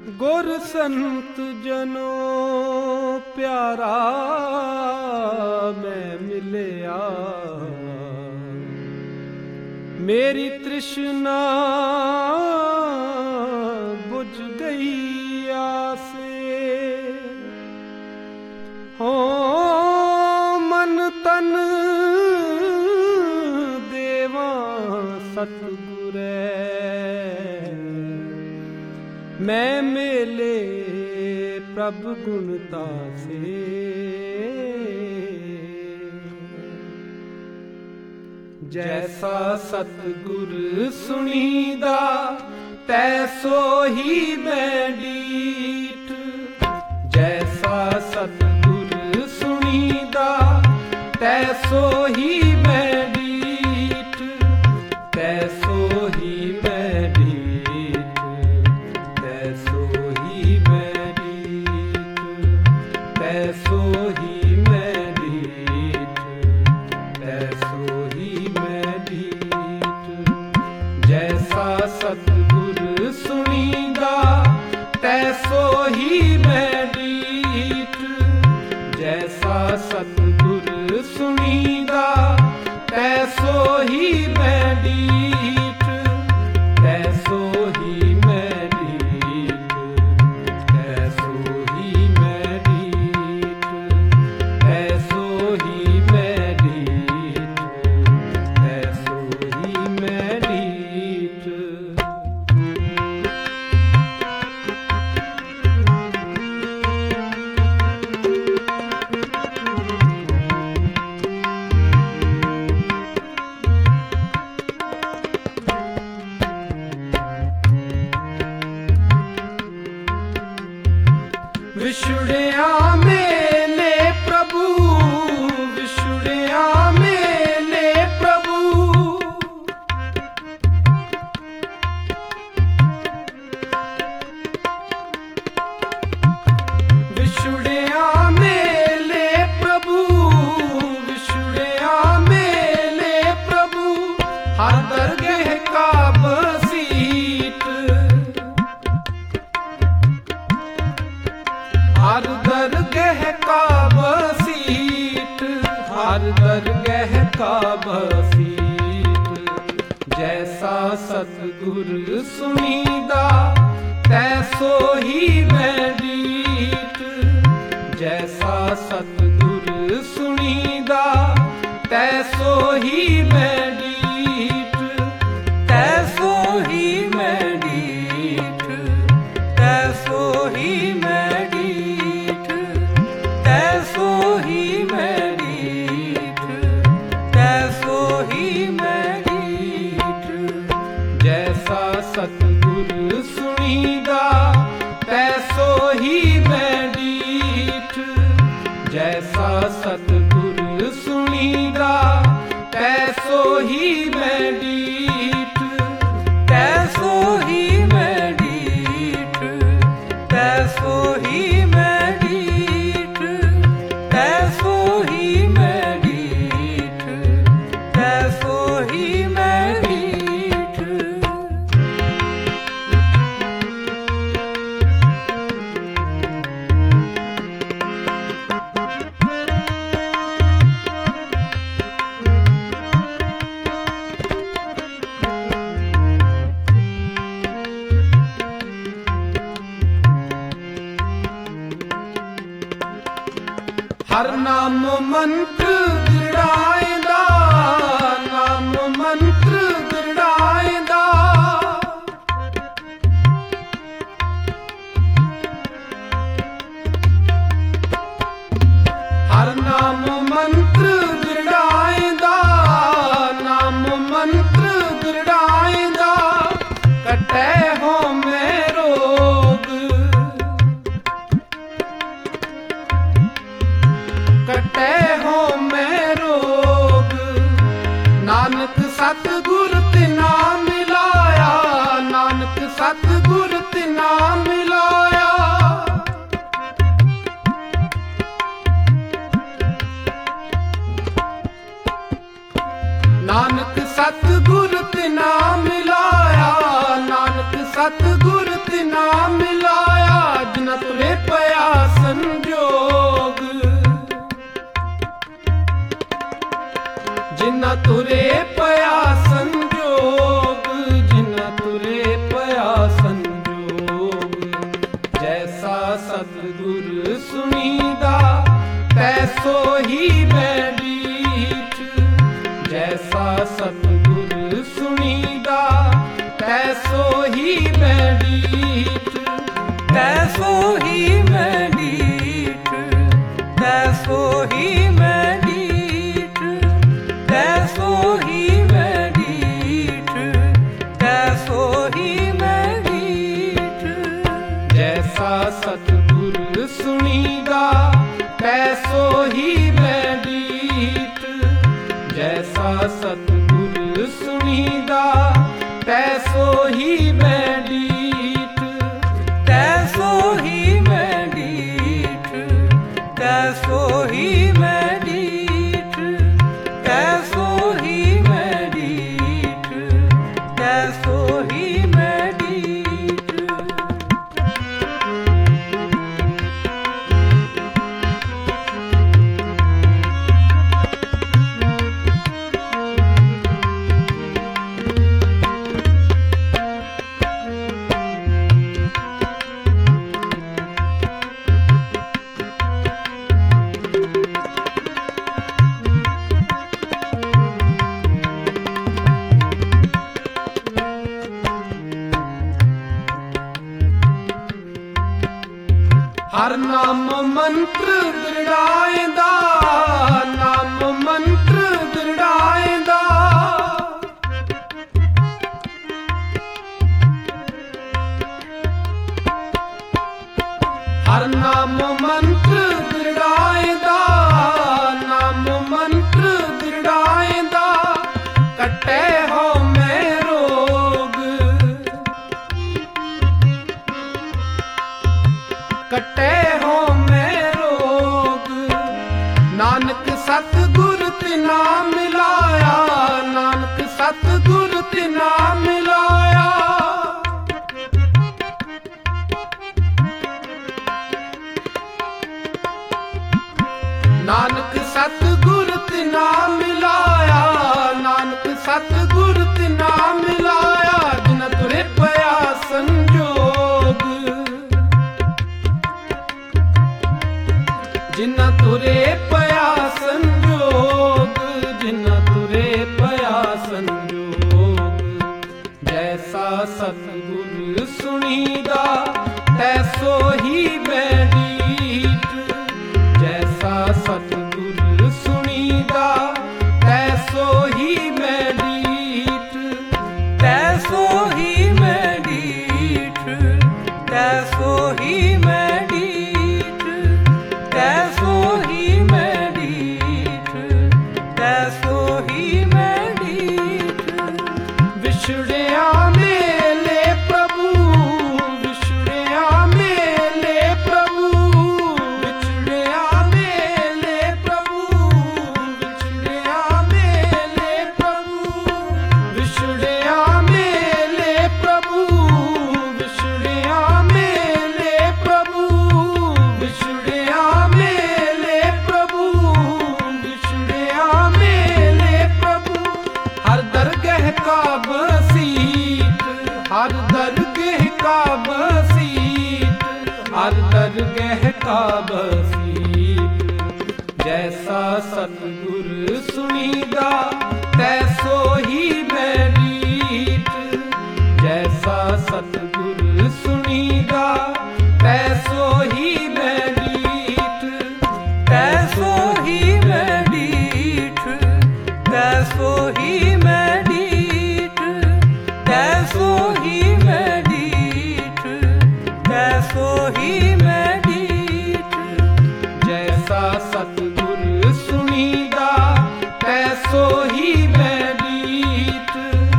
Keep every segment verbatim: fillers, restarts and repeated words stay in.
ਗੁਰ ਸੰਤ ਜਨੋ ਪਿਆਰਾ ਮੈਂ ਮਿਲਿਆ, ਮੇਰੀ ਤ੍ਰਿਸ਼ਨਾ ਬੁਝ ਗਈ ਆਸੇ। ਹੋ ਮਨ ਤਨ ਦੇਵਾਂ ਸਤਿਗੁਰੈ, ਮੈਂ ਮੇਲੇ ਪ੍ਰਭ ਗੁਣ ਤਾਸੇ। ਜੈਸਾ ਸਤਿਗੁਰ ਸੁਣੀਦਾ ਤੈਸੋ ਹੀ ਮੈਂ ਡੀਠ, ਜੈਸਾ ਸਤਿਗੁਰ ਸੁਣੀਦਾ ਤੈਸੋ ਹੀ ਮੈਂ ਡੀਠ, ਤੈਸੋ ਹੀ ਮੈਂ ਡੀਠ, ਤੈਸੋ ਹੀ ਮੈਂ ਡੀਠ, ਤੈਸੋ ਹੀ ਮੈਂ ਡੀਠ, ਤੈਸੋ ਹੀ ਮੈਂ ਡੀਠ। ਜੈਸਾ ਸਤਿਗੁਰ ਸੁਣੀਦਾ ਤੈਸੋ ਹੀ ਮੈਂ ਡੀਠ, ਜੈਸਾ ਸਤਿਗੁਰ ਸੁਣੀਦਾ ਤੈਸੋ ਹੀ ਮੈਂ ਡੀਠ, ਤੈਸੋ ਹੀ ਮੈਂ ਡੀਠ, ਤੈਸੋ ਹੀ ਮੈਂ ਡੀਠ, ਤੈਸੋ ਹੀ ਮੈਂ ਡੀਠ, ਤੈਸੋ ਹੀ ਮੈਂ ਡੀਠ। ਵਿਛੜਿਆ ਮੇਲੇ ਪ੍ਰਭੂ, ਵਿਛੜਿਆ ਮੇਲੇ ਪ੍ਰਭੂ, ਵਿਛੜਿਆ ਮੇਲੇ ਪ੍ਰਭੂ, ਵਿਛੜਿਆ ਮੇਲੇ ਪ੍ਰਭੂ, ਹਰ ਦਰਗਹਿ ਕਾ ਬਸੀਤ, ਹਰ ਦਰਗਹਿ ਕਾ ਬਸੀਤ, ਹਰ ਦਰਗਹਿ ਕਾ ਬਸੀਤ। ਜੈਸਾ ਸਤਿਗੁਰ ਸੁਣੀਦਾ ਤੈਸੋ ਹੀ ਮੈਂ ਡੀਠ, ਜੈਸਾ ਸਤਿਗੁਰ ਸੁਣੀਦਾ ਤੈਸੋ ਹੀ ਮੈਂ ਡੀਠ, ਤੈਸੋ ਹੀ ਮੈਂ ਡੀਠ, ਤੈਸੋ ਹੀ ਮੈਂ ਡੀਠ, ਤੈਸੋ ਹੀ ਮੈਂ ਡੀਠ, ਤੈਸੋ ਹੀ ਮੈਂ ਡੀਠ। ਜੈਸਾ ਸਤਿਗੁਰ ਸੁਣੀਦਾ ਤੈਸੋ ਹੀ ਮੈਂ ਡੀਠ, ਜੈਸਾ ਸਤਿਗੁਰ ਸੁਣੀਦਾ ਤੈਸੋ ਹੀ ਮੈਂ ਡੀਠ, ਤੈਸੋ ਹੀ ਮੈਂ ਡੀਠ, ਤੈਸੋ ਹੀ ਮੈਂ ਡੀਠ, ਤੈਸੋ ਹੀ ਮੈਂ ਡੀਠ, ਤੈਸੋ ਹੀ ਮੈਂ ਡੀਠ। ਹਰ ਨਾਮ ਮੰਤਰ ਦ੍ਰਿੜਾਇਂਦਾ, ਨਾਮ ਮੰਤਰ ਦ੍ਰਿੜਾਇਂਦਾ, ਹਰ ਨਾਮ ਮੰਤਰ ਦ੍ਰਿੜਾਇਂਦਾ, ਨਾਮ ਮੰਤਰ ਦ੍ਰਿੜਾਇਂਦਾ, ਕੱਟੈ ਹੋਮੈ ਰੋਗ, ਕੱਟੈ ਹੋਮੈ ਰੋਗ, तैसो ही मैं डीठ। जैसा सतगुर सुनीदा तैसो ही मैं डीठ। तैसो ही मैं डीठ, तैसो ही मैं डीठ, तैसो ही मैं डीठ, तैसो ही मैं डीठ। जैसा सतगुर सुनीदा तैसो ही मैं डीठ। जैसा सतगुर सुनीदा तैसो ही मैं डीठ। तैसो ही मैं डीठ, तैसो ही मैं डीठ, तैसो ही मैं डीठ, तैसो ही मैं डीठ। हर नाम मंत्र दृढ़ाएंदा, नाम मंत्र दृढ़ाएंदा। हर नाम मंत्र दृढ़ाएंदा, नाम मंत्र दृढ़ाएंदा। कटे हो मैं रोग, कटे हो मैं रोग। नानक सतगुर तिना मिलाया, नानक सतगुर तिना मिलाया। नानक सतगुर तिना मिलाया, नानक सतगुर तिना मिलाया। जिन तुरे पया संजोग, जिन्ना तुरे पया संजोग, जिन्ना तुरे पया संजोग। जैसा सतगुर सुनीदा तैसो ही मैं डीठ। जैसा सतगुर सुनीदा तैसो ही मैं डीठ। तैसो ही मैं डीठ, तैसो ही मैं डीठ, तैसो ही मैं डीठ, तैसो ही मैं डीठ। विछड़िया मेले प्रभु, विछड़िया मेले प्रभु, विछड़िया मेले प्रभु, विछड़िया मेले प्रभु, विछड़िया मेले प्रभु, विछड़िया मेले प्रभु, विछड़िया मेले प्रभु, विछड़िया मेले प्रभु। हर दरगह का बसीत, हर दरगह का बसीत, हर दरगह का बसीत। जैसा सतगुर सुनीदा तैसो ही मैं डीठ। जैसा सतगुर सुनीदा तैसो ही मैं डीठ। तैसो ही मैं डीठ, तैसो ही मैं डीठ, तैसो ही मैं डीठ, तैसो ही मैं डीठ। जैसा सतगुर सुनीदा तैसो ही मैं डीठ।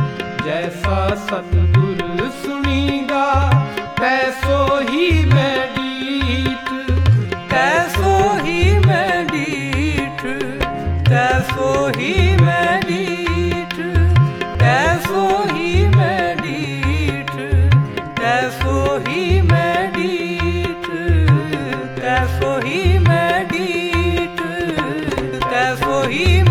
जैसा सतगुर सुनीदा तैसो ही मैं डीठ। तैसो ही मैं डीठ, तैसो ही मैं डीठ, तैसो ही मैं डीठ, तैसो ही मैं डीठ, तैसो ही मैं डीठ, तैसो ही